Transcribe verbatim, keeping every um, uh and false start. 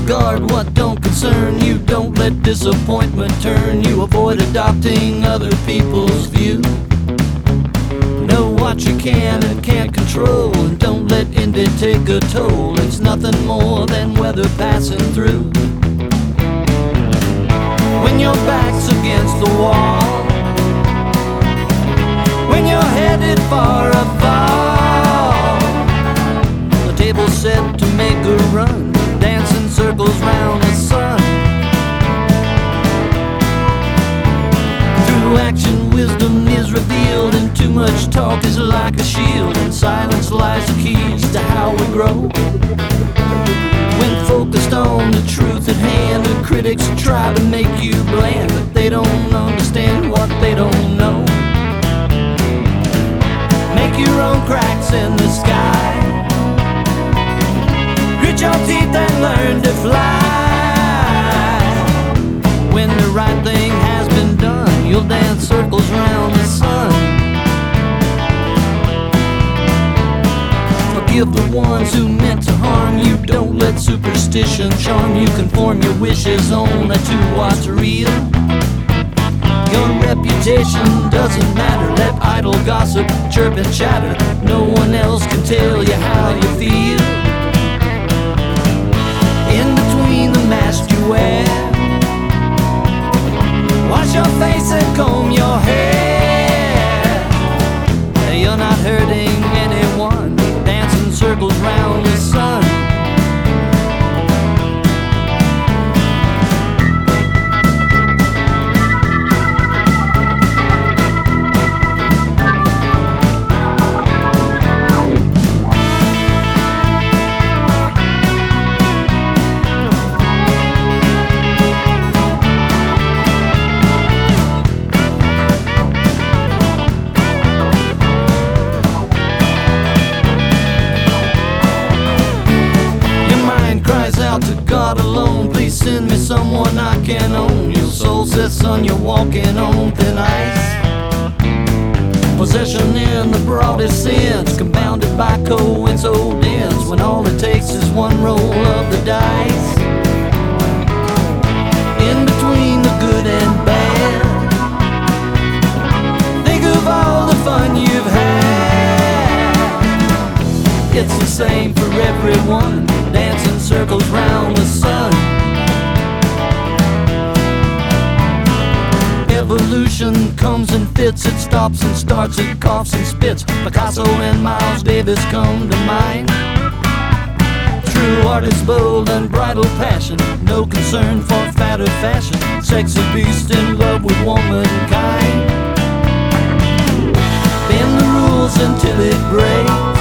Disregard what don't concern you. Don't let disappointment turn you. Avoid adopting other people's view. Know what you can and can't control, and don't let envy take a toll. It's nothing more than weather passing through. When your back's against the wall, when you're headed for a fall, the table's set to make a run, dancing circles round the sun. Through action, wisdom is revealed, and too much talk is like a shield. In silence lies the keys to how we grow. When focused on the truth at hand, the critics try to make you bland, but they don't understand what they don't know. Make your own cracks in the sky, grit your teeth and learn to fly. When the right thing has been done, you'll dance circles round the sun. Forgive the ones who meant to harm you. Don't let superstition charm you. Conform your wishes only to what's real. Your reputation doesn't matter. Let idle gossip chirp and chatter. No one else can tell you how you feel. In between the mask you wear, wash your face and comb your hair. You're not hurting anyone, dancing circles round the sun. Out to God alone, please send me someone I can own. Your soul says, son, you're walking on thin ice. Possession in the broadest sense, compounded by coincidence, when all it takes is one roll of the dice. In between the good and bad, think of all the fun you've had. It's the same for everyone, dancing circles round the sun. Evolution comes and fits, it stops and starts, it coughs and spits. Picasso and Miles Davis come to mind. True art is bold, unbridled passion, no concern for fat or fashion. Sexy beast in love with womankind. Bend the rules until it breaks,